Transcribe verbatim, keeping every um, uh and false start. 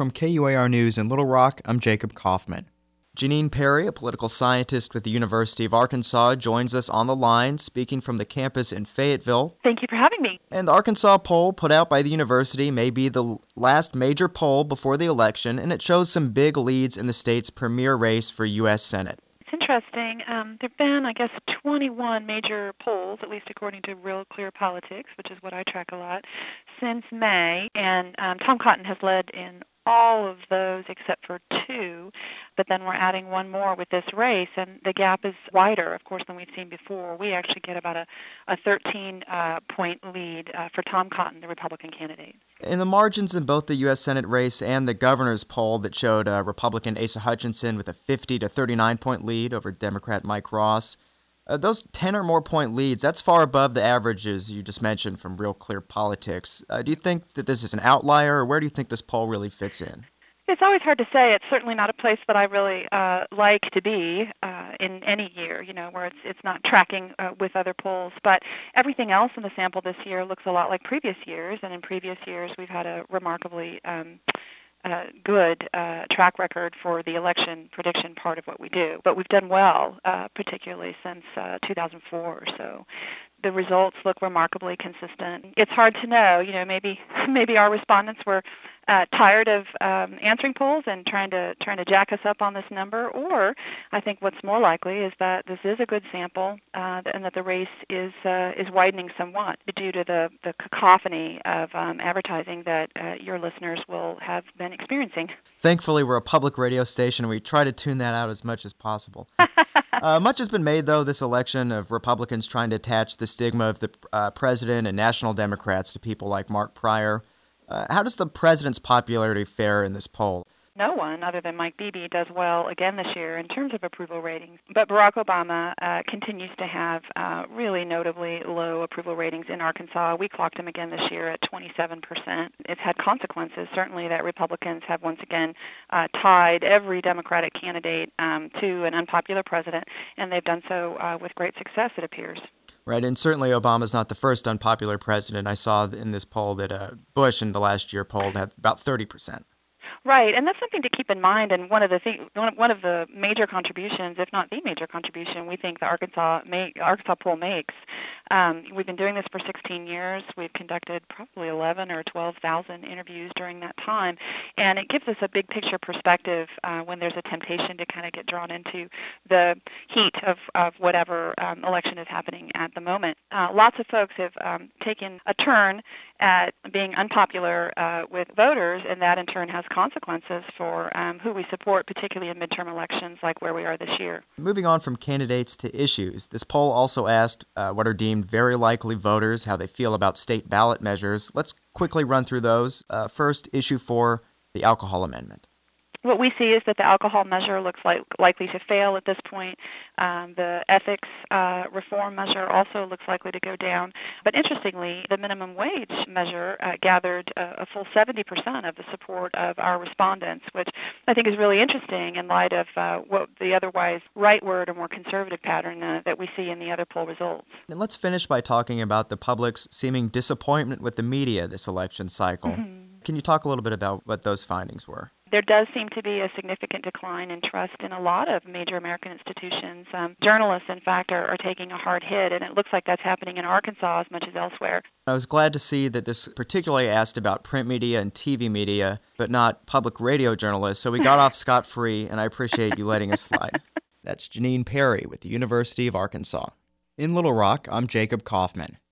From K U A R News in Little Rock, I'm Jacob Kaufman. Janine Perry, a political scientist with the University of Arkansas, joins us on the line, speaking from the campus in Fayetteville. Thank you for having me. And the Arkansas poll put out by the university may be the last major poll before the election, and it shows some big leads in the state's premier race for U S Senate. It's interesting. Um, there have been, I guess, twenty-one major polls, at least according to Real Clear Politics, which is what I track a lot, since May, and um, Tom Cotton has led in all of those except for two, but then we're adding one more with this race, and the gap is wider, of course, than we've seen before. We actually get about a, a thirteen-point uh, lead uh, for Tom Cotton, the Republican candidate. In the margins in both the U S Senate race and the governor's poll that showed uh, Republican Asa Hutchinson with a fifty to thirty-nine point lead over Democrat Mike Ross, Uh, those ten or more point leads, that's far above the averages you just mentioned from Real Clear Politics. Uh, do you think that this is an outlier, or where do you think this poll really fits in? It's always hard to say. It's certainly not a place that I really uh, like to be uh, in any year, you know, where it's it's not tracking uh, with other polls. But everything else in the sample this year looks a lot like previous years, and in previous years we've had a remarkably um, uh, good uh, track record for the election prediction part of what we do. But we've done well, uh, particularly since uh, two thousand four or so. The results look remarkably consistent. It's hard to know, you know, maybe maybe our respondents were uh, tired of um, answering polls and trying to trying to jack us up on this number, or I think what's more likely is that this is a good sample uh, and that the race is uh, is widening somewhat due to the, the cacophony of um, advertising that uh, your listeners will have been experiencing. Thankfully, we're a public radio station, and we try to tune that out as much as possible. Uh, much has been made, though, this election of Republicans trying to attach the stigma of the uh, president and national Democrats to people like Mark Pryor. Uh, how does the president's popularity fare in this poll? No one other than Mike Beebe does well again this year in terms of approval ratings. But Barack Obama uh, continues to have uh, really notably low approval ratings in Arkansas. We clocked him again this year at twenty-seven percent. It's had consequences, certainly, that Republicans have once again uh, tied every Democratic candidate um, to an unpopular president, and they've done so uh, with great success, it appears. Right, and certainly Obama's not the first unpopular president. I saw in this poll that uh, Bush in the last year polled had about thirty percent. Right, and that's something to keep in mind. And one of the thing, one of the major contributions, if not the major contribution, we think the Arkansas make, Arkansas poll makes. Um, we've been doing this for sixteen years. We've conducted probably eleven or twelve thousand interviews during that time, and it gives us a big picture perspective uh, when there's a temptation to kind of get drawn into the heat of, of whatever um, election is happening at the moment. Uh, lots of folks have um, taken a turn at being unpopular uh, with voters, and that in turn has consequences for um, who we support, particularly in midterm elections like where we are this year. Moving on from candidates to issues, this poll also asked uh, what are deemed very likely voters, how they feel about state ballot measures. Let's quickly run through those. Uh, first, issue four, the alcohol amendment. What we see is that the alcohol measure looks like likely to fail at this point. Um, the ethics uh, reform measure also looks likely to go down. But interestingly, the minimum wage measure uh, gathered uh, a full seventy percent of the support of our respondents, which I think is really interesting in light of uh, what the otherwise rightward or more conservative pattern uh, that we see in the other poll results. And let's finish by talking about the public's seeming disappointment with the media this election cycle. Mm-hmm. Can you talk a little bit about what those findings were? There does seem to be a significant decline in trust in a lot of major American institutions. Um, journalists, in fact, are, are taking a hard hit, and it looks like that's happening in Arkansas as much as elsewhere. I was glad to see that this particularly asked about print media and T V media, but not public radio journalists, so we got off scot-free, and I appreciate you letting us slide. That's Janine Perry with the University of Arkansas. In Little Rock, I'm Jacob Kaufman.